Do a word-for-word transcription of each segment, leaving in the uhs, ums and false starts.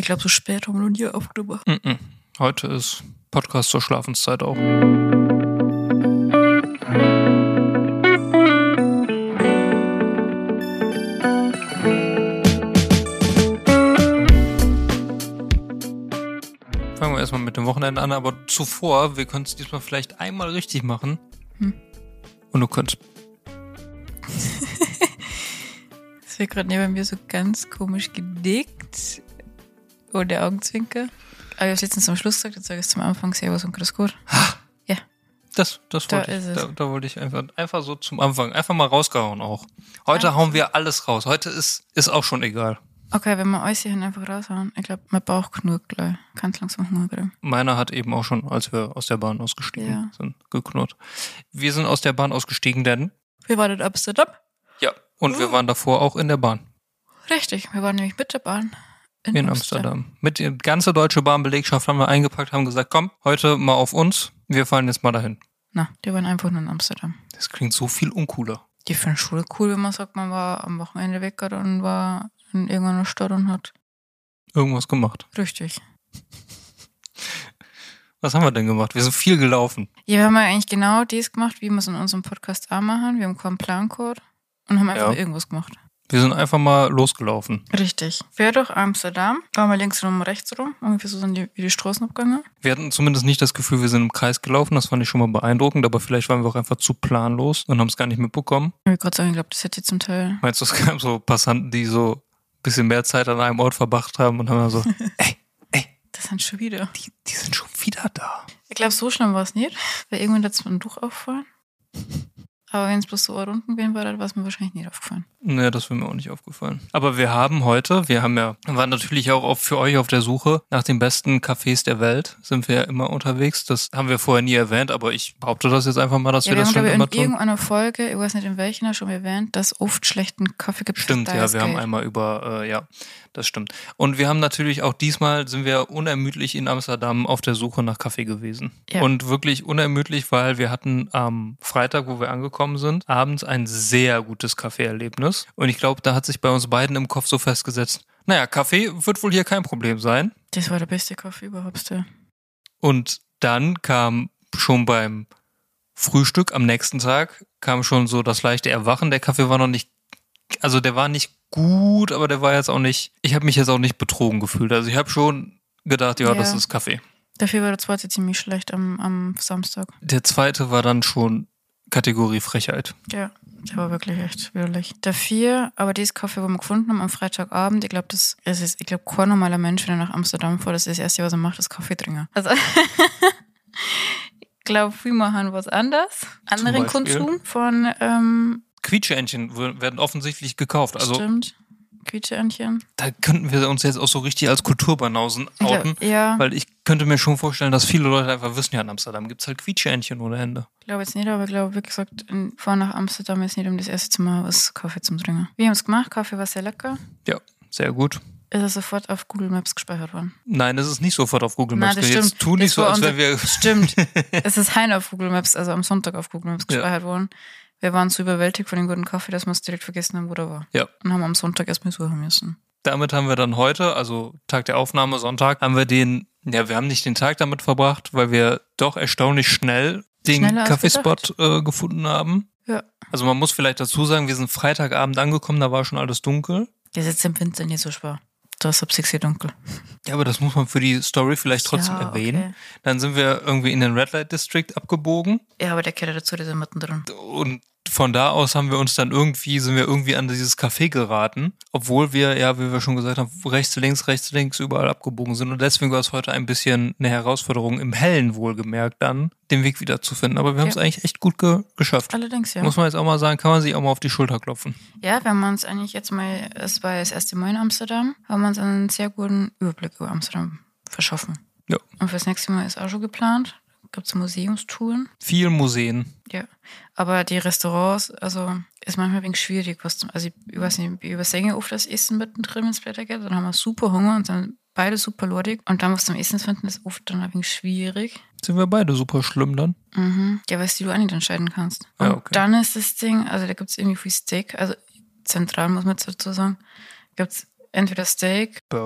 Ich glaube, so spät haben wir noch nie aufgenommen. Mm-mm. Heute ist Podcast zur Schlafenszeit auch. Fangen wir erstmal mit dem Wochenende an, aber zuvor, wir können es diesmal vielleicht einmal richtig machen. Hm. Und du könntest. Das wird gerade neben mir so ganz komisch gedickt. Ohne Augenzwinker. Aber ich habe es letztens am Schluss gesagt, jetzt sage ich es zum Anfang, Servus und Grüß Gott. Ja. Das, das Da wollte ich, ist es. da, da wollte ich einfach, einfach so zum Anfang, einfach mal rausgehauen auch. Heute Einfach hauen so. wir alles raus. Heute ist, ist auch schon egal. Okay, wenn wir alles hierhin einfach raushauen, ich glaube, mein Bauch knurrt gleich. Ganz langsam Hunger kriegen. Meiner hat eben auch schon, als wir aus der Bahn ausgestiegen Ja. sind, geknurrt. Wir sind aus der Bahn ausgestiegen, denn, Wir waren in Amsterdam. ja, und wir waren davor auch in der Bahn. Richtig, wir waren nämlich mit der Bahn in, In Amsterdam. Mit der ganze deutsche Bahnbelegschaft haben wir eingepackt, haben gesagt, komm, heute mal auf uns, wir fahren jetzt mal dahin. Na, die waren einfach nur in Amsterdam. Das klingt so viel uncooler. Die finden Schule cool, wenn man sagt, man war am Wochenende weg und war in irgendeiner Stadt und hat. Irgendwas gemacht. Richtig. Was haben wir denn gemacht? Wir sind viel gelaufen. Ja, wir haben ja eigentlich genau das gemacht, wie wir es in unserem Podcast auch machen. Wir haben keinen Plancode und haben einfach Ja. irgendwas gemacht. Wir sind einfach mal losgelaufen. Richtig. Quer durch Amsterdam, waren wir links rum, rechts rum, ungefähr so sind die, wie die Straßen abgegangen. Wir hatten zumindest nicht das Gefühl, wir sind im Kreis gelaufen. Das fand ich schon mal beeindruckend, aber vielleicht waren wir auch einfach zu planlos und haben es gar nicht mitbekommen. Ich wollte gerade sagen, ich glaube, das hätte ich zum Teil. Meinst du, es gab so Passanten, die so ein bisschen mehr Zeit an einem Ort verbracht haben und haben dann so, ey, ey, Das sind schon wieder. die, die sind schon wieder da. Ich glaube, so schlimm war es nicht, weil irgendwann hat es mir ein Tuch auffallen. Aber wenn es bloß so unten gewesen war, dann war es mir wahrscheinlich nicht aufgefallen. Nee, das wäre mir auch nicht aufgefallen. Aber wir haben heute, wir haben ja, waren natürlich auch auf, für euch auf der Suche nach den besten Cafés der Welt. Sind wir ja immer unterwegs. Das haben wir vorher nie erwähnt, aber ich behaupte das jetzt einfach mal, dass Ja, wir wir das haben, schon glaube ich, immer in tun. irgendeiner Folge, ich weiß nicht in welcher, schon erwähnt, dass oft schlechten Kaffee gibt. Stimmt, für ja, das wir haben Geld. einmal über, äh, ja, das stimmt. Und wir haben natürlich auch diesmal, sind wir unermüdlich in Amsterdam auf der Suche nach Kaffee gewesen. Ja. Und wirklich unermüdlich, weil wir hatten am Freitag, wo wir angekommen sind, abends ein sehr gutes Kaffeeerlebnis. Und ich glaube, da hat sich bei uns beiden im Kopf so festgesetzt, naja, Kaffee wird wohl hier kein Problem sein. Das war der beste Kaffee überhaupt. Ja. Und dann kam schon beim Frühstück am nächsten Tag, kam schon so das leichte Erwachen. Der Kaffee war noch nicht, also der war nicht gut, aber der war jetzt auch nicht, ich habe mich jetzt auch nicht betrogen gefühlt. Also ich habe schon gedacht, ja, Ja. das ist Kaffee. Dafür war der zweite ziemlich schlecht am, am Samstag. Der zweite war dann schon Kategorie Frechheit. Ja, der war wirklich echt widerlich. Der vier, aber dieses Kaffee, wo wir gefunden haben am Freitagabend, ich glaube, das es ist, ich glaube, kein normaler Mensch, wenn er nach Amsterdam fährt, das ist das Erste, was er macht, ist Kaffee trinken. Also, ich glaube, wir machen was anders. Anderen Beispiel? Konsum von, ähm, Quietscheentchen w- werden offensichtlich gekauft. Also stimmt, Quietscheentchen. da könnten wir uns jetzt auch so richtig als Kulturbanausen Ich outen. glaub, ja, Weil ich könnte mir schon vorstellen, dass viele Leute einfach wissen, ja, in Amsterdam gibt es halt Quietscheentchen ohne Hände. ich glaube jetzt nicht, aber ich glaube, wie gesagt, in, fahren nach Amsterdam ist nicht um das erste zu machen, was Kaffee zum Trinken. Wir haben es gemacht, Kaffee war sehr lecker. Ja, sehr gut. Ist er sofort auf Google Maps gespeichert worden. Nein, es ist nicht sofort auf Google Nein, Maps. das Jetzt stimmt. tu nicht Das so, war als unser- wenn wir... Stimmt. Es ist heim auf Google Maps, also am Sonntag auf Google Maps gespeichert worden. Wir waren so überwältigt von dem guten Kaffee, dass wir es direkt vergessen haben, wo der war. Ja. Und haben am Sonntag erst mal suchen müssen. Damit haben wir dann heute, also Tag der Aufnahme, Sonntag, haben wir den, ja, wir haben nicht den Tag damit verbracht, weil wir doch erstaunlich schnell den Schneller als Kaffeespot äh, gefunden haben. Ja. Also man muss vielleicht dazu sagen, wir sind Freitagabend angekommen, da war schon alles dunkel. Das ist jetzt im Winter nicht so schwer. Da ist ab sechs Uhr dunkel. Ja, aber das muss man für die Story vielleicht trotzdem Ja, erwähnen. okay. Dann sind wir irgendwie in den Red Light District abgebogen Ja, aber der gehört dazu, der ist mittendrin. und von da aus haben wir uns dann irgendwie, sind wir irgendwie an dieses Café geraten, obwohl wir, ja, wie wir schon gesagt haben, rechts, links, rechts, links überall abgebogen sind und deswegen war es heute ein bisschen eine Herausforderung, im Hellen wohlgemerkt dann, den Weg wieder zu finden. Aber wir haben es Ja. eigentlich echt gut ge geschafft. Allerdings, ja. Muss man jetzt auch mal sagen, kann man sich auch mal auf die Schulter klopfen. Ja, wir haben uns eigentlich jetzt mal, es war das erste Mal in Amsterdam, haben wir uns einen sehr guten Überblick über Amsterdam verschaffen. Ja. Und fürs nächste Mal ist auch schon geplant. Gibt es Museumstouren. Viel Museen. Ja, aber die Restaurants, also ist manchmal ein wenig schwierig. Was zum, also ich, ich weiß nicht, ich übersenge oft das Essen mittendrin, wenn es Blätter geht. Dann haben wir super Hunger und dann beide super lordig. Und dann was zum Essen finden, ist oft dann ein wenig schwierig. Sind wir beide super schlimm dann? Mhm. Ja, weil du auch nicht entscheiden kannst. Und Ja, okay. dann ist das Ding, also da gibt es irgendwie viel Steak. Also zentral muss man jetzt dazu sagen, gibt es entweder Steak, Burger.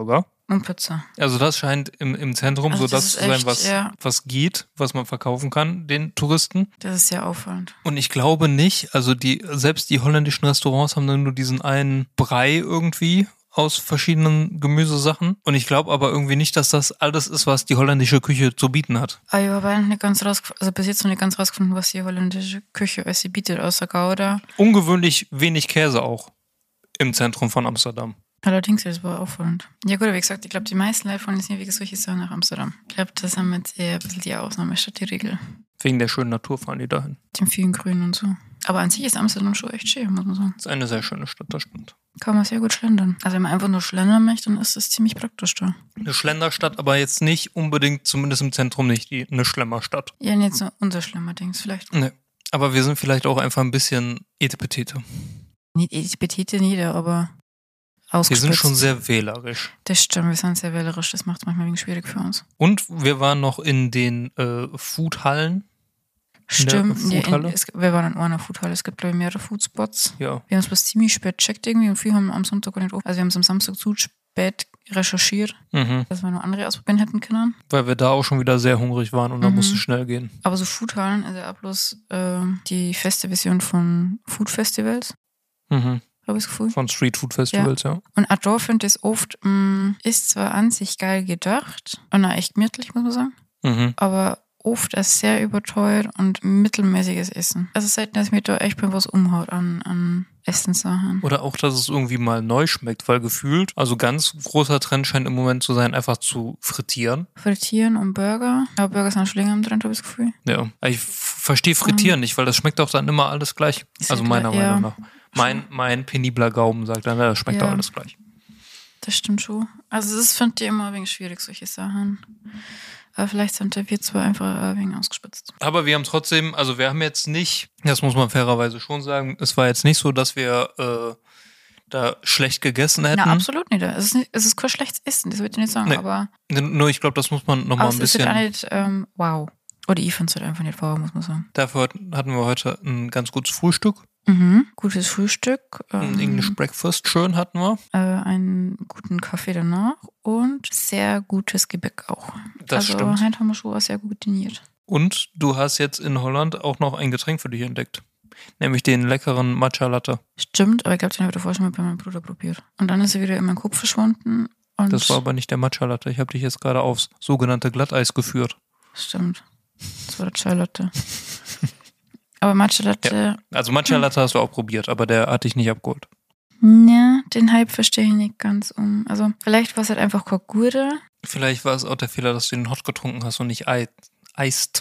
Und Pizza. Also das scheint im, im Zentrum Also so das das ist zu sein, echt, was, ja. was geht, was man verkaufen kann, den Touristen. Das ist sehr auffallend. Und ich glaube nicht, also die, selbst die holländischen Restaurants haben dann nur diesen einen Brei irgendwie aus verschiedenen Gemüsesachen. Und ich glaube aber irgendwie nicht, dass das alles ist, was die holländische Küche zu bieten hat. Aber ich habe eigentlich nicht ganz rausgefunden, also bis jetzt noch nicht ganz rausgefunden, was die holländische Küche alles sie bietet, außer Gouda. Ungewöhnlich wenig Käse auch im Zentrum von Amsterdam. Allerdings, das war auffallend. Ja gut, wie gesagt, ich glaube, die meisten Leute wollen jetzt nicht wegen solche Sachen nach Amsterdam. Ich glaube, das haben jetzt eher ein bisschen die Ausnahme statt die Regel. Wegen der schönen Natur fahren die dahin. Dem vielen Grün und so. Aber an sich ist Amsterdam schon echt schön, muss man sagen. Das ist eine sehr schöne Stadt, das stimmt. Kann man sehr gut schlendern. Also wenn man einfach nur schlendern möchte, dann ist das ziemlich praktisch da. Eine Schlenderstadt, aber jetzt nicht unbedingt, zumindest im Zentrum nicht, die, eine Schlemmerstadt. Ja, nicht so unser Schlemmer-Dings vielleicht. Nee. Aber wir sind vielleicht auch einfach ein bisschen Etepetete. Nicht Etipetete nieder, aber ausgespitzt. Wir sind schon sehr wählerisch. Das stimmt, wir sind sehr wählerisch. Das macht es manchmal wegen schwierig für uns. Und wir waren noch in den äh, Foodhallen. Stimmt, In der ja, in, Foodhalle? es, wir waren in einer Foodhalle. Es gibt, glaube ich, mehrere Foodspots. Ja. Wir haben es was ziemlich spät gecheckt irgendwie und viele haben am Sonntag gar nicht offen. Also wir haben es am Samstag zu spät recherchiert, Mhm. dass wir noch andere ausprobieren hätten können. Weil wir da auch schon wieder sehr hungrig waren und da Mhm. musste es schnell gehen. Aber so Foodhallen ist ja auch bloß äh, die feste Version von Food Festivals, Mhm. habe ich das Gefühl. Von Street Food Festivals, ja. Und auch da finde ich es oft, mh, ist zwar an sich geil gedacht und auch echt gemütlich, muss man sagen, Mhm. aber oft als sehr überteuert und mittelmäßiges Essen. Also selten, dass mir da echt mal was umhaut an, an Essenssachen. Oder auch, dass es irgendwie mal neu schmeckt, weil gefühlt, also ganz großer Trend scheint im Moment zu sein, einfach zu frittieren. Frittieren und Burger. Aber Burger sind schon länger im Trend, habe ich das Gefühl. Ja. Ich f- verstehe Frittieren nicht, weil das schmeckt auch dann immer alles gleich. Ist Also halt meiner gleich, ja. Meinung nach. Mein, mein penibler Gaumen sagt dann, ja, das schmeckt Ja. doch alles gleich. Das stimmt schon. Also das finde ich immer ein wenig schwierig, solche Sachen. Aber vielleicht sind wir zwar einfach ein wenig ausgespitzt. Aber wir haben trotzdem, also wir haben jetzt nicht, das muss man fairerweise schon sagen, es war jetzt nicht so, dass wir äh, da schlecht gegessen hätten. Na, absolut nicht. Es ist, nicht, es ist kein schlechtes Essen, das würde ich nicht sagen. Nee. Aber, Nur ich glaube, das muss man nochmal aber ein es ist bisschen. halt auch nicht ähm, wow. Oder ich finde es halt einfach nicht wow, muss man sagen. Dafür hatten wir heute ein ganz gutes Frühstück. Mhm. Gutes Frühstück. Ein Ähm, English Breakfast, schön hatten wir. äh, einen guten Kaffee danach und sehr gutes Gebäck auch. Das also stimmt. heute haben wir schon auch sehr gut diniert. Und du hast jetzt in Holland auch noch ein Getränk für dich entdeckt. Nämlich den leckeren Matcha Latte. Stimmt, aber ich glaube, den habe ich davor schon mal bei meinem Bruder probiert. Und dann ist er wieder in meinen Kopf verschwunden. Und Das war aber nicht der Matcha Latte. Ich habe dich jetzt gerade aufs sogenannte Glatteis geführt. Stimmt. Das war der Chai Latte. Aber Matcha Latte, Also Matcha Latte hast du auch probiert, aber der hat dich nicht abgeholt. ja, den Hype verstehe ich nicht ganz um. Also vielleicht war es halt einfach keine gute. Vielleicht war es auch der Fehler, dass du den Hot getrunken hast und nicht ei- eist,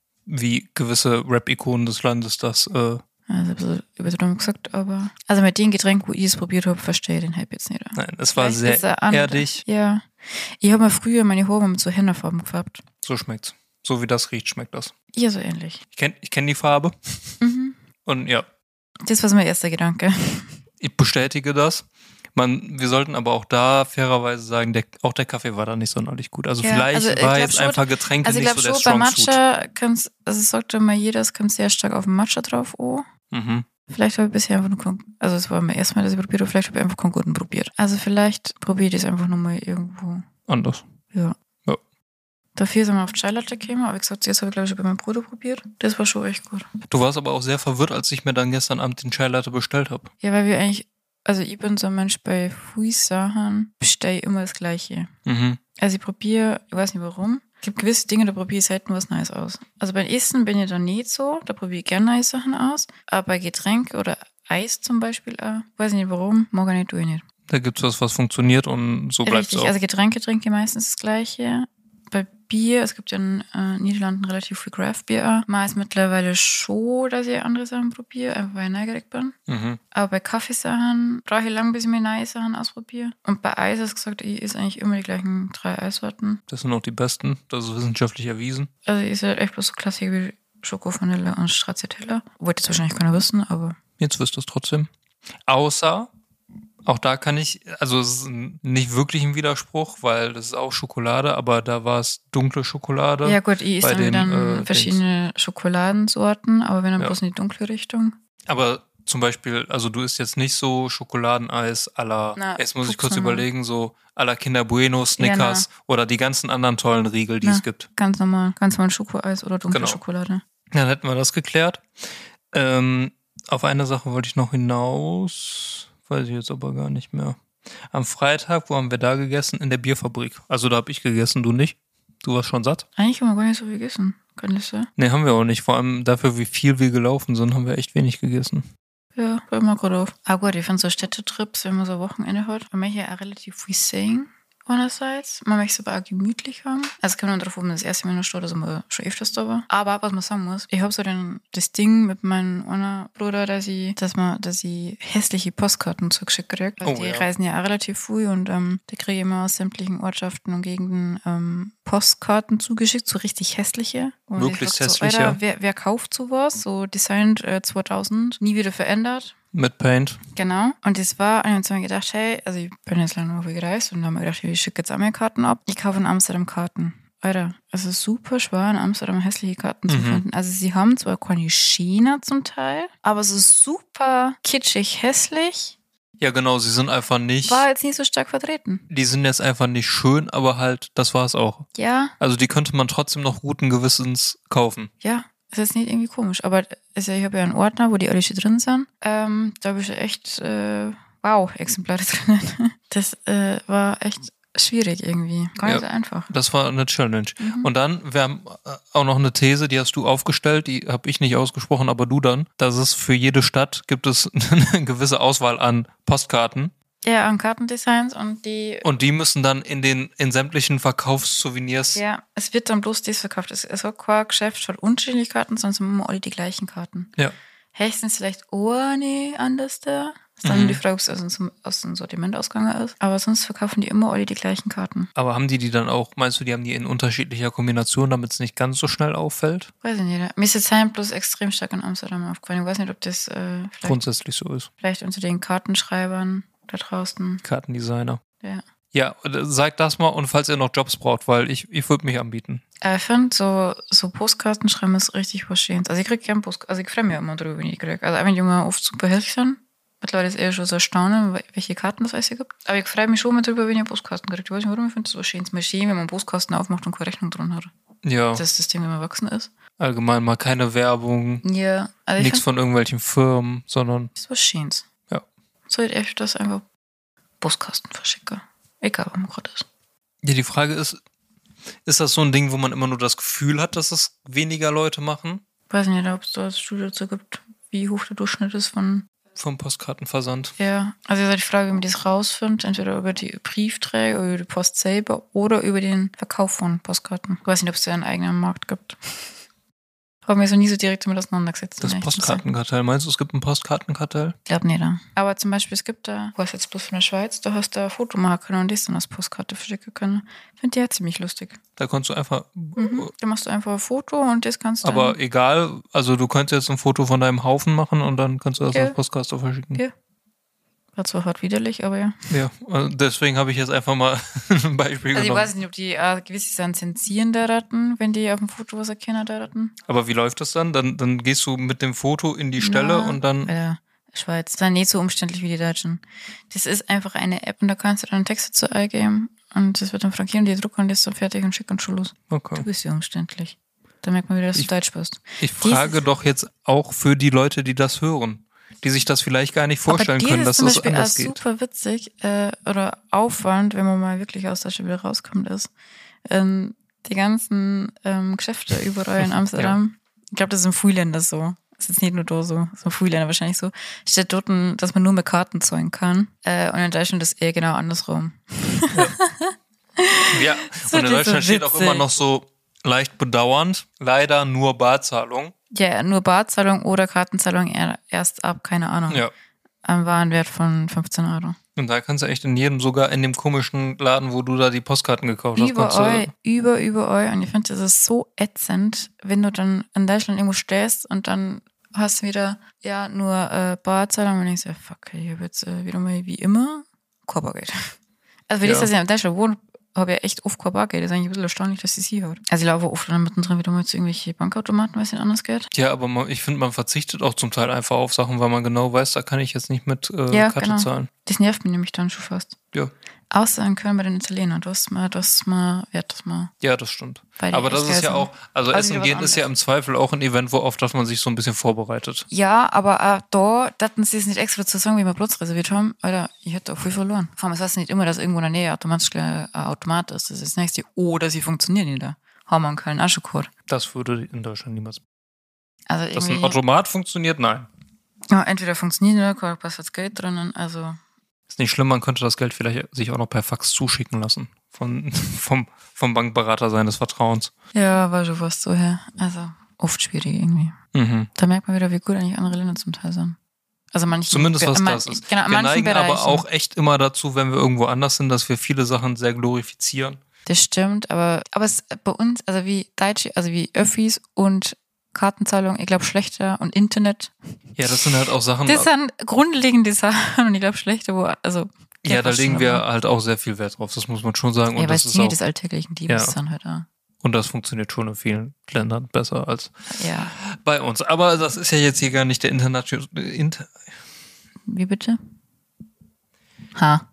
wie gewisse Rap-Ikonen des Landes das. Äh, Also ein bisschen übertrieben gesagt, aber... Also mit dem Getränk, wo ich es probiert habe, verstehe ich den Hype jetzt nicht. nein, es war Vielleicht sehr ist er anders. erdig. Ja. Ich habe mir früher meine Haare mit so Hennafarben gefärbt. So schmeckt's. So wie das riecht, schmeckt das. Ja, so ähnlich. Ich kenne ich kenn die Farbe. Mhm. Und ja, Das war so mein erster Gedanke. ich bestätige das. Man, wir sollten aber auch da fairerweise sagen, der, auch der Kaffee war da nicht sonderlich gut. Also Ja, vielleicht also ich war glaub jetzt schon- einfach Getränke Also ich nicht glaube so der schon, bei Strong Suit. Matcha kann's, also es sagt immer jeder, es kommt sehr stark auf den Matcha drauf. Oh. Mhm. Vielleicht habe ich bisher einfach nur, kon- also es war mein erstes Mal, dass ich probiert habe, vielleicht habe ich einfach keinen guten probiert. Also vielleicht probiere ich das einfach nochmal irgendwo. Anders. Ja. Ja. Dafür sind wir auf Chai Latte gekommen, aber wie gesagt, jetzt habe ich glaube ich schon bei meinem Bruder probiert. Das war schon echt gut. Du warst aber auch sehr verwirrt, als ich mir dann gestern Abend den Chai Latte bestellt habe. Ja, weil wir eigentlich, also ich bin so ein Mensch, bei Fui-Sachen bestelle ich immer das Gleiche. Mhm. Also ich probiere, ich weiß nicht warum, es gibt gewisse Dinge, da probiere ich selten was Neues aus. Also beim Essen bin ich da nicht so, da probiere ich gerne neue Sachen aus, aber bei Getränk oder Eis zum Beispiel auch, weiß ich nicht warum, mag ich nicht, tue ich nicht. Da gibt's was, was funktioniert und so bleibt es Richtig, auch. also Getränke trinke ich meistens das Gleiche. Bei Bier, es gibt ja in äh, Niederlanden relativ viel Craft-Bier auch. Mal ist mittlerweile schon, dass ich andere Sachen probiere, einfach weil ich neugierig bin. Mhm. Aber bei Kaffeesachen brauche ich lang, bis ich mir neue Sachen ausprobiere. Und bei Eis hast du gesagt, ich esse eigentlich immer die gleichen drei Eissorten. Das sind auch die besten. Das ist wissenschaftlich erwiesen. Also ich esse halt echt bloß so Klassiker wie Schoko, Vanille und Stracciatella. Wollte jetzt wahrscheinlich keiner wissen, aber Jetzt wirst du es trotzdem. Außer, auch da kann ich, also es ist nicht wirklich ein Widerspruch, weil das ist auch Schokolade, aber da war es dunkle Schokolade. ja gut, ich bei esse dann, den, dann äh, verschiedene Schokoladensorten, aber wenn dann Ja. bloß in die dunkle Richtung. Aber zum Beispiel, also du isst jetzt nicht so Schokoladeneis à la, Na, jetzt muss ich guck's kurz nochmal. überlegen, so à la Kinder Bueno, Snickers oder die ganzen anderen tollen Riegel, die Na, es gibt. Ganz normal. Ganz normal Schokoeis oder dunkle Genau. Schokolade. Dann hätten wir das geklärt. Ähm, auf eine Sache wollte ich noch hinaus, weiß ich jetzt aber gar nicht mehr. Am Freitag, wo haben wir da gegessen? In der Bierfabrik. Also da habe ich gegessen, du nicht? Du warst schon satt? Eigentlich haben wir gar nicht so viel gegessen. Kann das sein? Nee, haben wir auch nicht. Vor allem dafür, wie viel wir gelaufen sind, haben wir echt wenig gegessen. Ja, fällt mir gerade auf. Ah gut, ich finde so Städtetrips, wenn man so ein Wochenende hat, man möchte ja auch relativ viel sehen. Einerseits, man möchte es aber auch gemütlich haben. Also es kommt nur darauf, ob man das erste Mal in der Stadt, also mal schon öfters da war. Aber was man sagen muss, ich habe so den, das Ding mit meinem einer Bruder, dass ich, dass man, dass ich hässliche Postkarten zugeschickt kriege. Also Oh, die ja. reisen ja auch relativ früh und ähm, die kriege ich immer aus sämtlichen Ortschaften und Gegenden ähm, Postkarten zugeschickt, so richtig hässliche. Und Wirklich ich frag so, hässlich, Alter, ja. wer, wer kauft sowas? So designed äh, zweitausend, nie wieder verändert. Mit Paint. Genau. Und das war, und ich habe mir gedacht, hey, also ich bin jetzt lange noch gereist und habe mir gedacht, ich schicke jetzt auch meine Karten ab. Ich kaufe in Amsterdam Karten. Alter, es ist super schwer, in Amsterdam hässliche Karten zu Mhm. finden. Also sie haben zwar keine Schiene zum Teil, aber es ist super kitschig hässlich. Ja, genau, sie sind einfach nicht, War jetzt nicht so stark vertreten. die sind jetzt einfach nicht schön, aber halt, das war es auch. Ja, Also die könnte man trotzdem noch guten Gewissens kaufen. ja. Das ist nicht irgendwie komisch. Aber also ich habe ja einen Ordner, wo die alle schon drin sind. Ähm, da habe ich echt, äh, wow, Exemplare drin. Das äh, war echt schwierig irgendwie. Gar nicht Ja. so einfach. Das war eine Challenge. Mhm. Und dann, wir haben auch noch eine These, die hast du aufgestellt, die habe ich nicht ausgesprochen, aber du dann, dass es für jede Stadt gibt es eine gewisse Auswahl an Postkarten. Ja, an Kartendesigns und die. Und die müssen dann in den in sämtlichen Verkaufssouvenirs. Ja, es wird dann bloß das verkauft. Es, es hat kein Geschäft, hat unterschiedliche Karten, sonst haben immer alle die gleichen Karten. Ja. Höchstens vielleicht eine anders da. Das ist dann Mhm. die Frage, ob es aus dem, aus dem Sortiment ausgegangen ist. Aber sonst verkaufen die immer alle die gleichen Karten. Aber haben die die dann auch, meinst du, die haben die in unterschiedlicher Kombination, damit es nicht ganz so schnell auffällt? Weiß ich nicht. Mir ist jetzt Heim bloß extrem stark in Amsterdam aufgefallen. Ich weiß nicht, ob das äh, vielleicht, Grundsätzlich so ist. vielleicht unter den Kartenschreibern da draußen. Kartendesigner. Ja. Ja, sagt das mal und falls ihr noch Jobs braucht, weil ich, ich würde mich anbieten. Äh, ich finde, so, so Postkarten schreiben ist richtig was Schönes. Also ich krieg gern Postkarten, also ich freue mich immer drüber, wenn ich kriege. Also auch wenn die immer oft super hilfreich sind. Mittlerweile ist eher schon so erstaunen, welche Karten das alles hier gibt. Aber ich freue mich schon mal drüber, wenn ihr Postkarten kriegt. Ich weiß nicht warum, ich finde das was Schönes. Mal schön, wenn man einen Postkasten aufmacht und keine Rechnung drin hat. Ja, Das System, wenn man erwachsen ist. allgemein mal keine Werbung, Ja, also ich nichts finde, von irgendwelchen Firmen, sondern das ist was Schönes. Ja. Soll ich öfters einfach Postkasten verschicken. Egal, wo man gerade ist. ja, die Frage ist, ist das so ein Ding, wo man immer nur das Gefühl hat, dass es weniger Leute machen Weiß nicht, ob es da eine Studie dazu gibt, wie hoch der Durchschnitt ist von. vom Postkartenversand? Ja, also ist halt die Frage, wie man das rausfindet, entweder über die Briefträger, über die Post selber oder über den Verkauf von Postkarten. Ich weiß nicht, ob es da einen eigenen Markt gibt. Habe mir so nie so direkt damit auseinandergesetzt. Das um ehrlich zu sein. Postkartenkartell, meinst du, es gibt ein Postkartenkartell? Ich glaube nicht. Ja. Aber zum Beispiel, es gibt da, wo ist jetzt bloß von der Schweiz, da hast du ein Foto machen können und das dann als Postkarte verschicken können. Ich finde die ja ziemlich lustig. Da kannst du einfach, Mhm. Da machst du einfach ein Foto und das kannst du aber dann. egal, also du könntest jetzt ein Foto von deinem Haufen machen und dann kannst du das Ja. auf Postkarte verschicken. Ja. War zwar hart widerlich, aber ja. Ja, also deswegen habe ich jetzt einfach mal ein Beispiel Also ich genommen. weiß nicht, ob die äh, gewisse Sachen zensieren der Ratten, wenn die auf dem Foto was erkennen der Ratten. Aber wie läuft das dann? Dann, dann gehst du mit dem Foto in die Stelle Ja, und dann. Bei der Schweiz. Das ist dann nicht so umständlich wie die Deutschen. Das ist einfach eine App und da kannst du dann Texte zu eingeben und das wird dann frankieren, die drucken und das ist dann fertig und schick und schon los. Okay. Du bist ja umständlich. Da merkt man wieder, dass du Ich- Deutsch bist. Ich frage doch jetzt auch für die Leute, die das hören, die sich das vielleicht gar nicht vorstellen Aber können, dass das zum das Beispiel anders auch geht. super witzig äh, oder auffallend, wenn man mal wirklich aus Deutschland wieder rauskommt, ist ähm, die ganzen ähm, Geschäfte überall in Amsterdam. Ich glaube, das ist in vielen Ländern so. Es ist nicht nur da so, es ist in vielen Ländern wahrscheinlich so. Steht dort, dass man nur mit Karten zahlen kann. Äh, und in Deutschland ist eher genau andersrum. Ja, So, und in das ist so Deutschland steht auch witzig. immer noch so leicht bedauernd, leider nur Barzahlung. Ja, nur Barzahlung oder Kartenzahlung eher- erst ab, keine Ahnung, Ja. am Warenwert von fünfzehn Euro. Und da kannst du echt in jedem, sogar in dem komischen Laden, wo du da die Postkarten gekauft hast, kannst Überall, du, über, überall. Und ich finde, das ist so ätzend, wenn du dann in Deutschland irgendwo stehst und dann hast du wieder, ja, nur äh, Barzahlung und denkst, ja, fuck, ich habe jetzt äh, wieder mal wie immer Körpergeld. Also für Ja. das, dass ich in Deutschland wohne, habe ja echt oft kein Bargeld. Das ist eigentlich ein bisschen erstaunlich, dass sie sie hat. Also ich laufe oft dann mittendrin wieder mal zu irgendwelche Bankautomaten, weil es nicht anders geht. Ja, aber man, ich finde, man verzichtet auch zum Teil einfach auf Sachen, weil man genau weiß, da kann ich jetzt nicht mit äh, Ja, Karte genau. zahlen. Das nervt mich nämlich dann schon fast. Ja. Außer in Köln bei den Italienern. Das mal, das mal, wert das mal. Ja, das stimmt. Weil die Aber das echt ist geil ja sind. auch, also Also Essen wieder was gehen ist ja im anderes. Zweifel auch ein Event, wo oft, dass man sich so ein bisschen vorbereitet. Ja, aber auch da, dachten sie es nicht extra dazu sagen, wie wir Platz reserviert haben. Alter, ich hätte auch viel verloren. Vor allem, es heißt nicht immer, dass irgendwo in der Nähe automatisch gleich ein Automat ist. Das ist das nächste. Oder sie funktionieren nicht da. Haben wir in Köln auch schon gehört. Das würde in Deutschland niemals. Also Dass ein irgendwie, Automat funktioniert, nein. ja, entweder funktioniert oder kein passt Geld drinnen. Also, Ist nicht schlimm, man könnte das Geld vielleicht sich auch noch per Fax zuschicken lassen. Von, vom, vom Bankberater seines Vertrauens. ja, war schon fast so her. Also, oft schwierig irgendwie. Mhm. Da merkt man wieder, wie gut eigentlich andere Länder zum Teil sind. Also manchen, Zumindest was an man- das ist. Genau, an Wir manchen neigen Bereichen. aber auch echt immer dazu, wenn wir irgendwo anders sind, dass wir viele Sachen sehr glorifizieren. Das stimmt, aber, aber es bei uns, also wie Deutsche, also wie Öffis und Kartenzahlung, ich glaube schlechter und Internet. Ja, das sind halt auch Sachen. Das sind grundlegende Sachen und ich glaube schlechter, wo, also. Ja, da fast legen schon, wir aber- halt auch sehr viel Wert drauf. Das muss man schon sagen. Ja, Und weil das es ist Dinge auch, des alltäglichen Lebens Ja. sind halt auch. und das funktioniert schon in vielen Ländern besser als Ja. bei uns. Aber das ist ja jetzt hier gar nicht der internationale. Inter Wie bitte? Ha.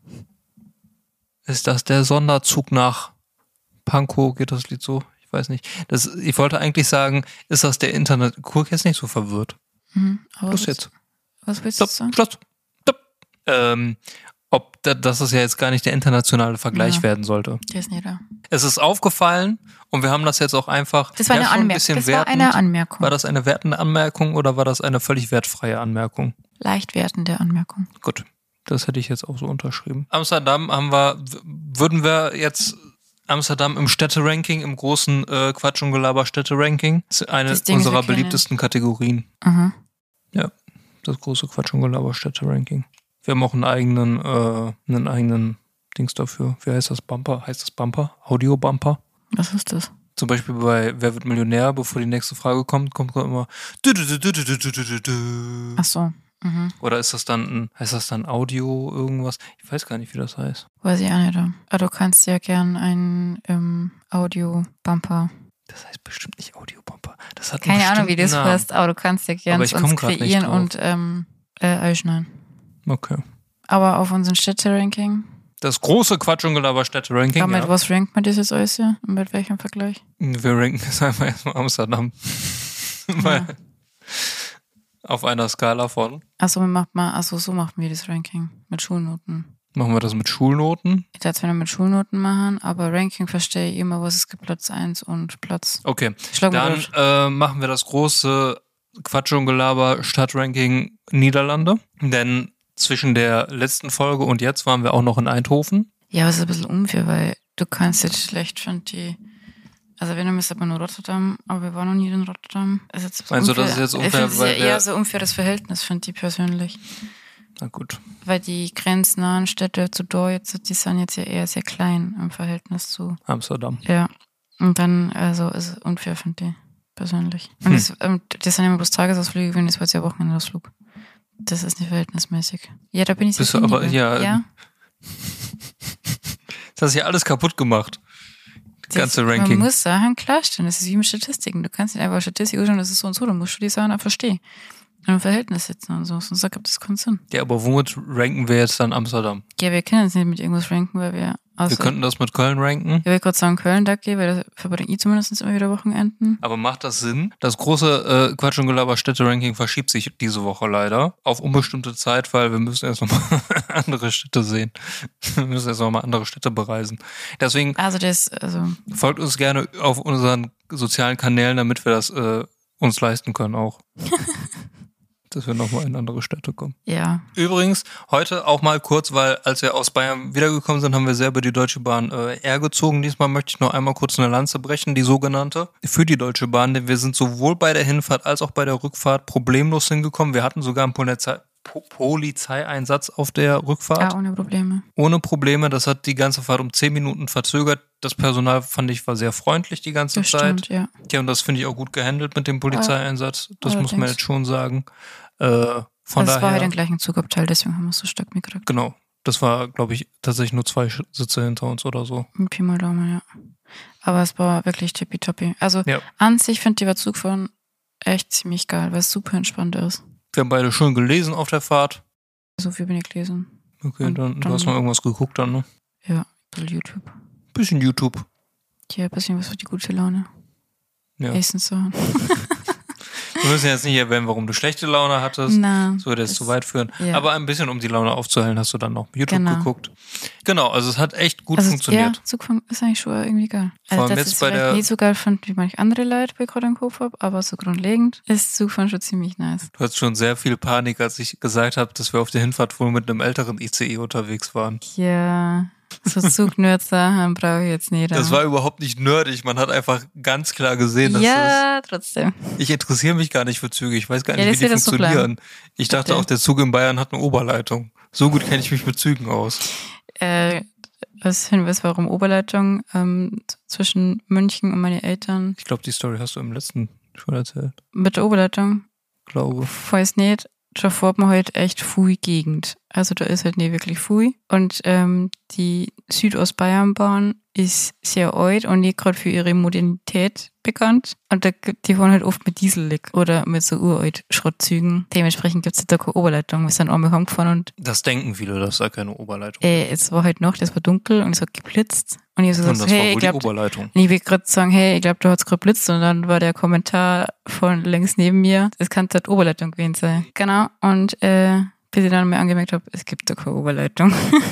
ist das der Sonderzug nach Pankow? Geht das Lied so? Ich weiß nicht. Das, ich wollte eigentlich sagen, ist das der Internet. Guck jetzt nicht so verwirrt. Mhm. Aber Los was, jetzt. was willst du Stopp, sagen? Schluss. Stopp. Ähm, ob da, dass es ja jetzt gar nicht der internationale Vergleich Ja. werden sollte. Der ist nicht da. Es ist aufgefallen und wir haben das jetzt auch einfach. Das war ja, eine schon ein Anmerkung. bisschen Das war wertend. eine Anmerkung. War das eine wertende Anmerkung oder war das eine völlig wertfreie Anmerkung? Leicht wertende Anmerkung. Gut, das hätte ich jetzt auch so unterschrieben. Amsterdam haben wir, w- würden wir jetzt Amsterdam im Städteranking, im großen äh, Quatsch- und Gelaber-Städteranking, ist eine Das Ding ist, unserer wir können- beliebtesten Kategorien. Aha. Das große Quatsch- und Gelaber-Städteranking. Wir haben auch einen eigenen, äh, einen eigenen Dings dafür. Wie heißt das? Bumper? Heißt das Bumper? Audio-Bumper? Was ist das? Zum Beispiel bei Wer wird Millionär, bevor die nächste Frage kommt, kommt immer du, du, du, du, du, du, du, du, du. Ach so. Mhm. Oder ist das dann ein, heißt das dann Audio irgendwas? Ich weiß gar nicht, wie das heißt. Weiß ich auch nicht. Aber du kannst ja gern einen ähm, Audio-Bumper. Das heißt bestimmt nicht Audio-Bumper. Das hat Keine einen Ahnung, wie das bestimmten Namen. heißt, aber du kannst ja gern Aber ich sonst komm grad nicht kreieren drauf. und ähm, äh, einschneiden. Okay. Aber auf unserem Städte-Ranking, Das große Quatsch- und Gelaber-Städte-Ranking, aber mit ja. was rankt man das jetzt alles hier? Und mit welchem Vergleich? Wir ranken es einfach erstmal Amsterdam. Weil auf einer Skala von. Achso, macht man, achso, so macht man das Ranking. Mit Schulnoten. Machen wir das mit Schulnoten? Ich darf es wieder mit Schulnoten machen, aber Ranking verstehe ich immer, was es gibt, Platz eins und Platz. Okay. Schlag mal Dann durch. äh, machen wir das große Quatsch- und Gelaber-Stadtranking Niederlande. Denn zwischen der letzten Folge und jetzt waren wir auch noch in Eindhoven. Ja, aber es ist ein bisschen unfair, weil du kannst jetzt schlecht von die. Also wenn du müsst aber nur Rotterdam, aber wir waren noch nie in Rotterdam. Ist jetzt Meinst du, das ist jetzt Ich unfair, finde es weil ja eher wir- so unfair das Verhältnis, finde ich persönlich. Na gut. Weil die grenznahen Städte zu da jetzt, die sind jetzt ja eher sehr klein im Verhältnis zu. Amsterdam. Ja. Und dann, also ist es unfair, finde ich, persönlich. Und Hm. das, ähm, das sind immer bloß Tagesausflüge, wenn das war jetzt ja Wochenendausflug. Das ist nicht verhältnismäßig. Ja, da bin ich Bist sehr du aber- findige. ja, ja. Das hast ja alles kaputt gemacht. Das ganze Das- Ranking. Man muss Sachen klarstellen. Das ist wie mit Statistiken. Du kannst nicht einfach Statistik anschauen, das ist so und so. Du musst du die Sachen einfach verstehen. Und im Verhältnis setzen und so. Sonst ergibt das keinen Sinn. Ja, aber womit ranken wir jetzt dann Amsterdam? Ja, wir können jetzt nicht mit irgendwas ranken, weil wir. Wir Außer, könnten das mit Köln ranken. ich wollte gerade sagen, Köln, da gehe, weil das verbringe ich zumindest immer wieder Wochenenden. Aber macht das Sinn? Das große äh, Quatsch- und Gelaber-Städte-Ranking verschiebt sich diese Woche leider auf unbestimmte Zeit, weil wir müssen erst nochmal andere Städte sehen. Wir müssen erst nochmal andere Städte bereisen. Deswegen Also das, also, folgt uns gerne auf unseren sozialen Kanälen, damit wir das äh, uns leisten können auch. Dass wir nochmal in andere Städte kommen. ja. Übrigens, heute auch mal kurz, weil als wir aus Bayern wiedergekommen sind, haben wir sehr über die Deutsche Bahn äh, R gezogen. Diesmal möchte ich noch einmal kurz eine Lanze brechen, die sogenannte, für die Deutsche Bahn, denn wir sind sowohl bei der Hinfahrt als auch bei der Rückfahrt problemlos hingekommen. Wir hatten sogar einen Polizei Po- Polizeieinsatz auf der Rückfahrt. Ja, ohne Probleme. Ohne Probleme, das hat die ganze Fahrt um zehn Minuten verzögert. Das Personal, fand ich, war sehr freundlich die ganze Das Zeit. stimmt, ja. Ja, und das finde ich auch gut gehandelt mit dem Polizeieinsatz. Das muss man allerdings. jetzt schon sagen. Äh, von Das war daher, halt den gleichen Zugabteil, deswegen haben wir es so stark mitgekriegt. genau. Das war, glaube ich, tatsächlich nur zwei Sitze hinter uns oder so. Pi mal Daumen, ja. Aber es war wirklich tippitoppi. Also Ja. an sich finde ich über Zugfahren echt ziemlich geil, weil es super entspannt ist. Wir haben beide schön gelesen auf der Fahrt. So viel bin ich gelesen. Okay, Und dann, dann- du hast noch irgendwas geguckt dann, ne? Ja, ein bisschen YouTube. Bisschen YouTube. Ja, ein bisschen was für die gute Laune. Ja. Essenssachen. Wir müssen jetzt nicht erwähnen, warum du schlechte Laune hattest. Na, Das würde jetzt das- zu weit führen. ja. Aber ein bisschen, um die Laune aufzuhellen, hast du dann noch YouTube Genau. geguckt. Genau, also es hat echt gut also, funktioniert. Ja, Zugfahren ist eigentlich schon irgendwie geil. Vor Also, allem dass jetzt ich es bei vielleicht der- nicht so geil fand, wie manche andere Leute, die ich gerade im Kopf habe, aber so grundlegend ist Zugfahren schon ziemlich nice. Du hattest schon sehr viel Panik, als ich gesagt habe, dass wir auf der Hinfahrt wohl mit einem älteren I C E unterwegs waren. Ja, so Zugnerds-Sachen brauche ich jetzt nicht. Das war überhaupt nicht nerdig. Man hat einfach ganz klar gesehen, dass ja, trotzdem. das, ich interessiere mich gar nicht für Züge. Ich weiß gar Ja, nicht, das wie die wird das so funktionieren. Ich dachte Bitte. auch, der Zug in Bayern hat eine Oberleitung. So gut kenne ich mich mit Zügen aus. Äh, das Hinweis warum Oberleitung ähm, z- zwischen München und meine Eltern Ich glaube, die Story hast du im letzten schon erzählt. mit der Oberleitung, Glaube. weiß nicht, davor hat man halt echt Fui Gegend. Also da ist halt nicht wirklich Fui. Und ähm, die Südostbayernbahn ist sehr alt und nicht gerade für ihre Modernität bekannt. Und da, gibt- die fahren halt oft mit Diesellick oder mit so uralt Schrottzügen. Dementsprechend gibt es da keine Oberleitung. Wir sind einmal heimgefahren und Das denken viele, dass da keine Oberleitung äh, es war halt Nacht, es war dunkel und es hat geblitzt. Und ich hab so Und gesagt, das war hey, wohl ich die glaub, Oberleitung. und ich will gerade sagen, hey, ich glaube, du hast gerade blitzt. Und dann war der Kommentar von links neben mir, es kann halt Oberleitung gewesen sein. Genau. Und äh, bis ich dann mal angemerkt habe, es gibt da keine Oberleitung.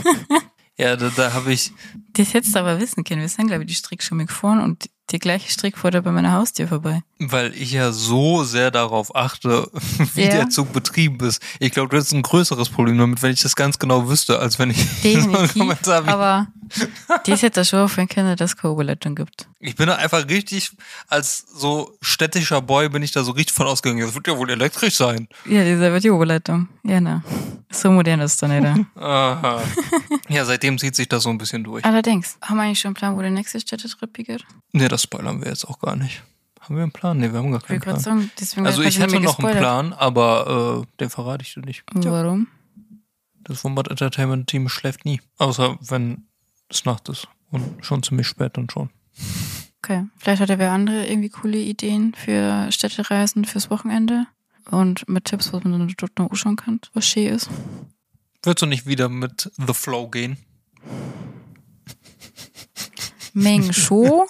Ja, da, da habe ich, Das hättest du aber wissen können. Wir sind, glaube ich, die Strick schon gefahren und die gleiche Strick fuhr da bei meiner Haustür vorbei. weil ich ja so sehr darauf achte, wie Ja. der Zug betrieben ist. Ich glaube, du hättest ein größeres Problem damit, wenn ich das ganz genau wüsste, als wenn ich so einen Definitiv. Kommentar wie Aber das hätte schon auf können, dass es keine Oberleitung gibt. Ich bin da einfach richtig, als so städtischer Boy bin ich da so richtig von ausgegangen. Das wird ja wohl elektrisch sein. Ja, das ist aber die Oberleitung. Ja, na. So modern ist es doch nicht. Da. Aha. Ja, seitdem zieht sich das so ein bisschen durch. Allerdings, haben wir eigentlich schon einen Plan, wo der nächste Städtetrip geht? Nee, das spoilern wir jetzt auch gar nicht. Haben wir einen Plan? Nee, wir haben gar Ich will keinen gerade Plan. sagen, deswegen Also hat ich man hätte mir noch einen gespoilert. Plan, aber äh, den verrate ich dir nicht. Ja, Warum? das Wombat Entertainment Team schläft nie. Außer wenn es Nacht ist. Und schon ziemlich spät dann schon. Okay, vielleicht hat er wer andere irgendwie coole Ideen für Städtereisen fürs Wochenende und mit Tipps, was man dann dort noch anschauen kann, was schön ist. Würdest du nicht wieder mit The Flow gehen? Mengen Show,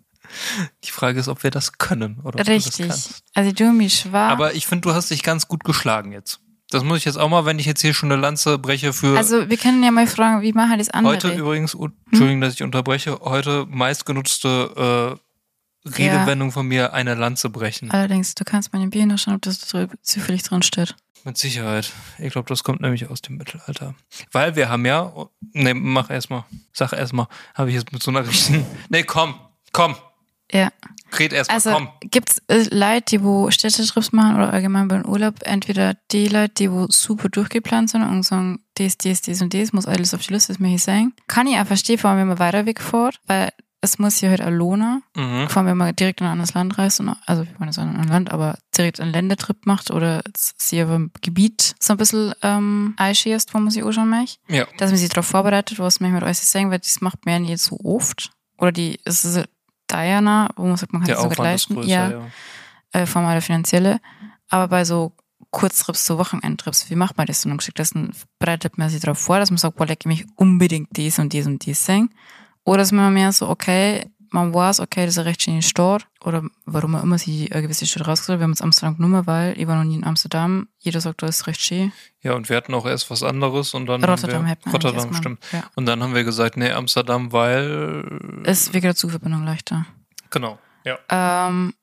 Die Frage ist, ob wir das können. Oder ob du das richtig. kannst. Also ich tue mich schwach. Aber ich finde, du hast dich ganz gut geschlagen jetzt. Das muss ich jetzt auch mal, wenn ich jetzt hier schon eine Lanze breche für Also wir können ja mal fragen, wie machen das andere? heute übrigens, oh, Entschuldigung, dass ich unterbreche, heute meistgenutzte äh, Redewendung von mir, eine Lanze brechen. Allerdings, du kannst meine Bier nachschauen, ob das dr- zufällig drin steht. Mit Sicherheit. Ich glaube, das kommt nämlich aus dem Mittelalter. Weil wir haben ja, ne, mach erstmal, sag erstmal, habe ich jetzt mit so einer richtigen, nee, komm, komm, Ja. red erstmal, Also komm. gibt's äh, Leute, die wo Städtetrips machen oder allgemein beim Urlaub, entweder die Leute, die wo super durchgeplant sind und sagen, das, das, das und das muss alles auf die Liste, das möchte ich sagen. Kann ich auch verstehen, vor allem wenn man weiter wegfährt, weil es muss ja halt auch lohnen. Mhm. Vor allem, wenn man direkt in ein anderes Land reist, und, also wir wollen jetzt in ein Land, aber direkt einen Ländertrip macht oder sich auf einem Gebiet so ein bisschen ähm, einschießt, wo man sich anschauen möchte. Ja. Dass man sich darauf vorbereitet, was man mit alles sagen, weil das macht man ja nicht so oft. Oder die, es ist Diana, wo man sagt, man kann Der es sogar Aufwand ist leisten. größer, ja, ja. Äh, vor allem der finanzielle. Aber bei so Kurztrips, so Wochenendtrips, wie macht man das? Und dann geschickt, das bereitet man sich darauf vor, dass man sagt, boah, leck, ich mich unbedingt dies und dies und dies singen. Oder dass man mehr so, okay, man weiß, okay, das ist eine recht schöne Stadt. Oder warum auch immer sie eine gewisse Stadt rausgesucht. Wir haben uns Amsterdam genommen, weil ich war noch nie in Amsterdam. Jeder sagt, das ist recht schön. Ja, und wir hatten auch erst was anderes und dann Rotterdam haben hätten wir, wir eigentlich Rotterdam, erstmal, stimmt. ja. Und dann haben wir gesagt, nee, Amsterdam, weil Ist wegen der Zugverbindung leichter. genau, ja. Ähm,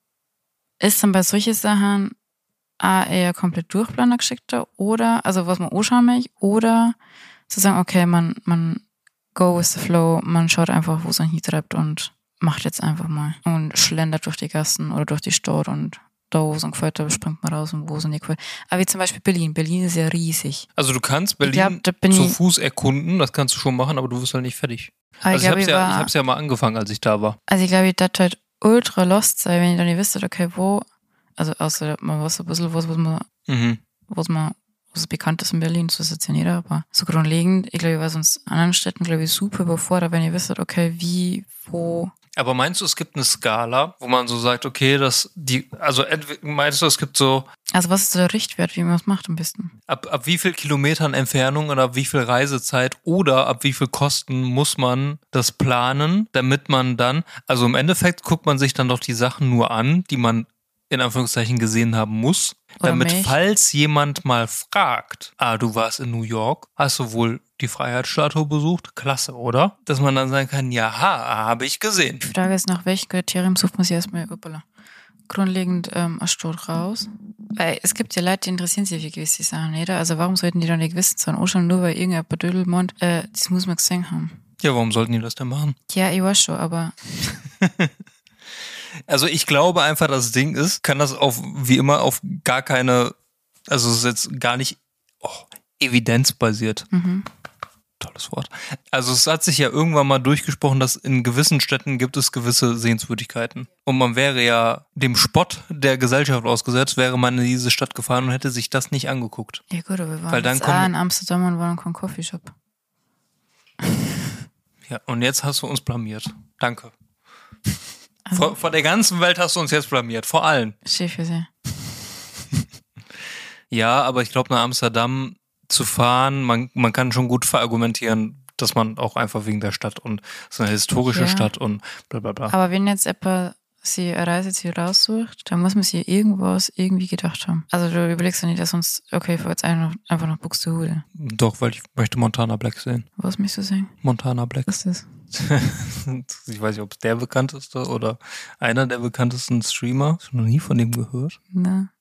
ist dann bei solchen Sachen auch eher komplett durchplaner geschickter oder, also was man anschauen möchte, oder zu sagen, okay, man, man go with the flow, man schaut einfach, wo es einen hintreibt und macht jetzt einfach mal und schlendert durch die Gassen oder durch die Stadt und da, wo es einem gefällt, da springt man raus und wo es einem nicht gefällt. Aber wie zum Beispiel Berlin. Berlin ist ja riesig. Also du kannst Berlin Ich glaub, da bin zu ich- Fuß erkunden, das kannst du schon machen, aber du wirst halt nicht fertig. Aber Also ich ich glaube, hab's ich, ja, ich war, hab's ja mal angefangen, als ich da war. also ich glaube, ich dachte halt ultra lost sein, wenn ich dann nicht wüsste, okay, wo, also außer man weiß ein bisschen, was, was man Mhm. was man, was bekannt ist in Berlin, so ist jetzt ja nicht, aber so grundlegend, ich glaube, ich war sonst in anderen Städten, glaube ich, super überfordert, wenn ihr wisst, okay, wie, wo. Aber meinst du, es gibt eine Skala, wo man so sagt, okay, dass die, also meinst du, es gibt so. Also was ist so der Richtwert, wie man es macht am besten? Ab, ab wie viel Kilometern Entfernung oder ab wie viel Reisezeit oder ab wie viel Kosten muss man das planen, damit man dann, also im Endeffekt guckt man sich dann doch die Sachen nur an, die man in Anführungszeichen gesehen haben muss, Oder damit, mich. falls jemand mal fragt, ah, du warst in New York, hast du wohl die Freiheitsstatue besucht? Klasse, oder? Dass man dann sagen kann, ja, habe ich gesehen. Die Frage ist, nach welchen Kriterien sucht man sich erstmal uppala, grundlegend ähm, als Stot raus? Weil es gibt ja Leute, die interessieren sich für gewisse Sachen, nicht? Also warum sollten die dann nicht wissen sein? Auch schon nur, weil irgendein Dödel meint, äh, das muss man gesehen haben. Ja, warum sollten die das denn machen? Ja, ich weiß schon, aber Also ich glaube einfach, das Ding ist, kann das auf, wie immer, auf gar keine, also es ist jetzt gar nicht oh, evidenzbasiert. mhm. Tolles Wort. Also es hat sich ja irgendwann mal durchgesprochen, dass in gewissen Städten gibt es gewisse Sehenswürdigkeiten. Und man wäre ja dem Spott der Gesellschaft ausgesetzt, wäre man in diese Stadt gefahren und hätte sich das nicht angeguckt. Ja gut, aber wir waren Weil dann jetzt kommen- auch in Amsterdam und waren kein Coffeeshop. Ja, und jetzt hast du uns blamiert. Danke. Also, Vor, vor der ganzen Welt hast du uns jetzt blamiert. Vor allen. stehe für sie. Ja, aber ich glaube, nach Amsterdam zu fahren, man, man kann schon gut verargumentieren, dass man auch einfach wegen der Stadt und es ist eine historische Ja. Stadt und bla bla bla. Aber wenn jetzt jemand sie eine Reiseziel raussucht, dann muss man sich irgendwas irgendwie gedacht haben. Also du überlegst ja nicht, dass uns, okay, ich fahr jetzt einfach, einfach nach Buxtehude. Doch, weil ich möchte Montana Black sehen. Was möchtest du sagen? Montana Black. Was ist das? Ich weiß nicht, ob es der bekannteste oder einer der bekanntesten Streamer. Hast du noch nie von dem gehört? Na,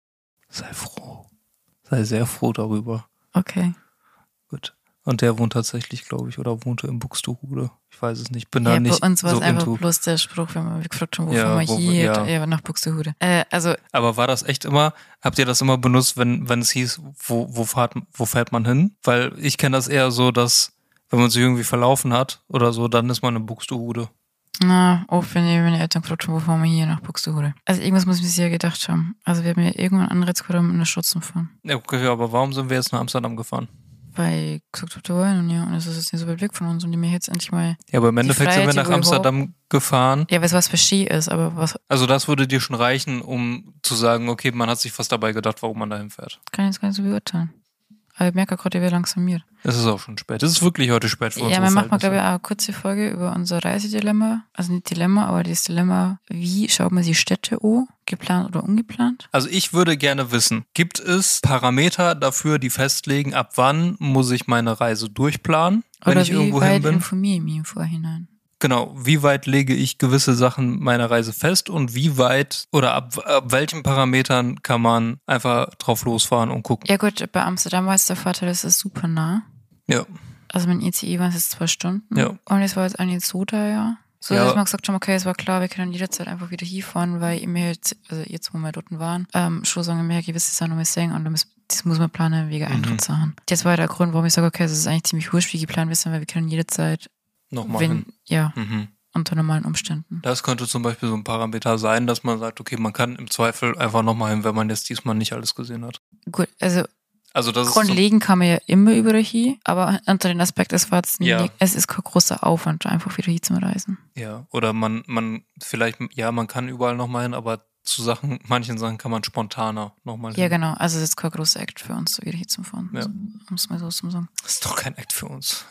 Sei froh. Sei sehr froh darüber. okay. Gut. Und der wohnt tatsächlich, glaube ich, oder wohnte in Buxtehude. Ich weiß es nicht. Bin Ja, da nicht bei uns war es so einfach into. bloß der Spruch, wenn wir gefragt haben, wo Ja, fahren wir wo- hier? ja. Ja, nach Buxtehude. Äh, also, Aber war das echt immer, habt ihr das immer benutzt, wenn, wenn es hieß, wo, wo, fahrt, wo fährt man hin? Weil ich kenne das eher so, dass, wenn man sich irgendwie verlaufen hat oder so, dann ist man in Buxtehude. na, oft, wenn die, wenn die Eltern gefragt haben, wo fahren wir hier? Nach Buxtehude. Also irgendwas muss man sich ja gedacht haben. Also wir haben ja irgendwann Anreiz gehabt, um in der Schutzen fahren. Ja, okay, aber warum sind wir jetzt nach Amsterdam gefahren? Weil ich gesagt habe, da wollen und ja, und das ist jetzt nicht so weit weg von uns und die mir jetzt endlich mal, Ja, aber im Endeffekt sind wir Freiheit, nach die wir Amsterdam gefahren. ja, weiß was für Ski ist, aber was Also das würde dir schon reichen, um zu sagen, okay, man hat sich was dabei gedacht, warum man dahin fährt. kann ich jetzt gar nicht so beurteilen. Aber ich merke gerade, ich werde langsamiert. Es ist auch schon spät. Es ist wirklich heute spät für Ja, unsere wir machen mal, glaube Verhältnisse. ich, auch eine kurze Folge über unser Reisedilemma. Also nicht Dilemma, aber das Dilemma, wie schaut man sich Städte an, geplant oder ungeplant? Also ich würde gerne wissen, gibt es Parameter dafür, die festlegen, ab wann muss ich meine Reise durchplanen, wenn Oder ich wie irgendwo hin weit bin? informiere ich mich im Vorhinein? Genau, wie weit lege ich gewisse Sachen meiner Reise fest und wie weit oder ab, ab welchen Parametern kann man einfach drauf losfahren und gucken? Ja gut, bei Amsterdam war es der Vorteil, das ist super nah. Ja, Also mein I C E waren es jetzt zwei Stunden. Ja. Und es war jetzt auch nicht so teuer. So, Ja. dass wir gesagt haben, okay, es war klar, wir können jederzeit einfach wieder hinfahren, weil ich mir jetzt, also jetzt, wo wir dort waren, ähm, schon sagen, wir gewisse Sachen noch mal sehen und das, das muss man planen wegen Mhm. Eintrittssachen. Das war der Grund, warum ich sage, okay, das ist eigentlich ziemlich wurscht, wie geplant wir sind, weil wir können jederzeit, nochmal wenn, hin. ja, Mhm. unter normalen Umständen. Das könnte zum Beispiel so ein Parameter sein, dass man sagt, okay, man kann im Zweifel einfach nochmal hin, wenn man jetzt diesmal nicht alles gesehen hat. Gut, also Also das ist so, grundlegend kann man ja immer über hin, aber unter den Aspekt, es war jetzt Ja. nicht, es ist kein großer Aufwand, einfach wieder hin zum Reisen. ja, oder man, man, vielleicht, ja, man kann überall nochmal hin, aber zu Sachen, manchen Sachen kann man spontaner nochmal Ja, hin. genau, also es ist kein großer Act für uns, so wieder hin zum Fahren, Ja. um es mal so zu sagen. Das ist doch kein Act für uns.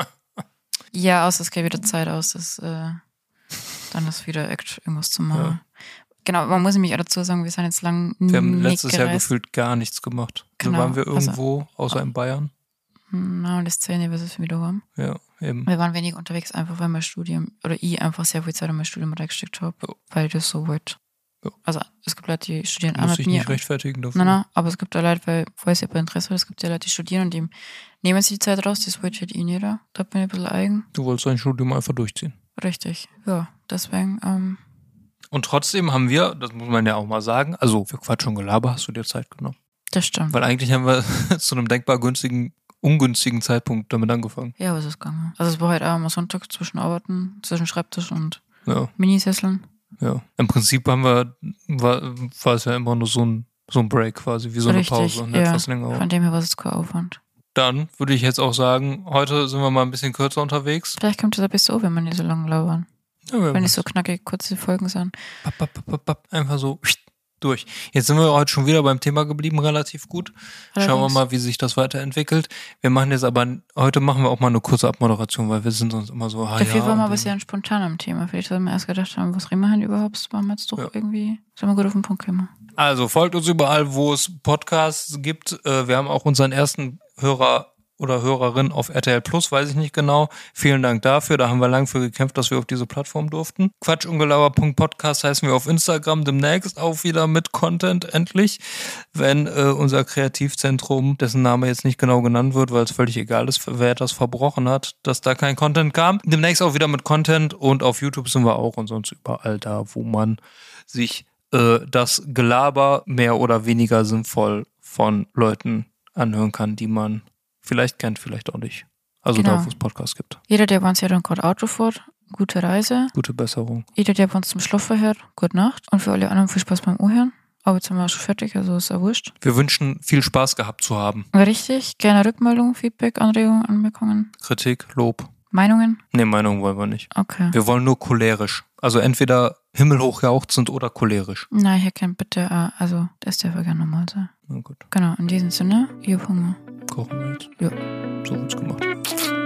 Ja, außer es geht wieder Zeit aus, dass, äh, dann ist wieder Act, irgendwas zu machen. Ja. Genau, man muss nämlich auch dazu sagen, wir sind jetzt lang Wir haben nicht letztes Jahr gereist. gefühlt gar nichts gemacht. Genau, So waren wir also- irgendwo, außer in Bayern. Na, und das Szene, was wir wieder haben. Ja, eben. Wir waren wenig unterwegs, einfach weil mein Studium, oder ich einfach sehr viel Zeit in mein Studium reingesteckt habe, Ja. weil ich das so wollte. Ja. Also, es gibt Leute, die studieren auch Muss mit ich mir. nicht rechtfertigen dafür. Nein, nein, aber es gibt auch Leute, weil, falls ihr bei Interesse habt, es gibt ja Leute, die studieren und die nehmen sich die Zeit raus, das wollte halt eh nicht. Da Da bin ich ein bisschen eigen. Du wolltest dein Studium einfach durchziehen. Richtig, ja, deswegen, ähm, Und trotzdem haben wir, das muss man ja auch mal sagen, also für Quatsch und Gelaber hast du dir Zeit genommen. das stimmt. Weil eigentlich haben wir zu einem denkbar günstigen, ungünstigen Zeitpunkt damit angefangen. Ja, was ist gegangen? Also es war halt auch am Sonntag zwischen Arbeiten, zwischen Schreibtisch und Ja, Minisesseln. ja. Im Prinzip haben wir, war, war es ja immer nur so ein So ein Break quasi, wie so Richtig, eine Pause, eine ja. etwas längere. Von dem her war es kein Aufwand. Dann würde ich jetzt auch sagen, heute sind wir mal ein bisschen kürzer unterwegs. Vielleicht kommt das ein bisschen so, wenn wir nicht so lange lauern. Ja, wenn nicht so knackig kurze Folgen sind. Papp, papp, papp, papp, einfach so durch. Jetzt sind wir heute schon wieder beim Thema geblieben, relativ gut. Allerdings. Schauen wir mal, wie sich das weiterentwickelt. Wir machen jetzt aber, heute machen wir auch mal eine kurze Abmoderation, weil wir sind sonst immer so, ah, Dafür ja, waren wir aber sehr spontan am Thema. Vielleicht haben wir erst gedacht haben, was reden wir denn überhaupt? Das waren wir jetzt doch ja. irgendwie, sollen wir gut auf den Punkt kommen. Also folgt uns überall, wo es Podcasts gibt. Wir haben auch unseren ersten Hörer oder Hörerin auf R T L Plus, weiß ich nicht genau. Vielen Dank dafür. Da haben wir lang für gekämpft, dass wir auf diese Plattform durften. Quatschungelauer Punkt Podcast heißen wir auf Instagram demnächst auch wieder mit Content, endlich. Wenn äh, unser Kreativzentrum, dessen Name jetzt nicht genau genannt wird, weil es völlig egal ist, wer das verbrochen hat, dass da kein Content kam. Demnächst auch wieder mit Content und auf YouTube sind wir auch und sonst überall da, wo man sich äh, das Gelaber mehr oder weniger sinnvoll von Leuten anhören kann, die man vielleicht kennt, vielleicht auch nicht. Also genau. Da, wo es Podcasts gibt. Jeder, der bei uns ja dann gerade Auto fährt, gute Reise. Gute Besserung. Jeder, der bei uns zum Schlafen hört, gute Nacht. Und für alle anderen viel Spaß beim Ohrhören. Aber jetzt sind wir schon fertig, also ist ja wurscht. Wir wünschen viel Spaß gehabt zu haben. Richtig. Gerne Rückmeldung, Feedback, Anregungen, Anmerkungen. Kritik, Lob. Meinungen? Nee, Meinungen wollen wir nicht. Okay. Wir wollen nur cholerisch. Also entweder himmelhoch jauchzend oder cholerisch. Nein, Herr Kent, bitte, also das darf ja gerne normal sein. Na gut. Genau, in diesem Sinne, ihr habt Hunger. Kochen wir jetzt. Ja. So wird's gemacht.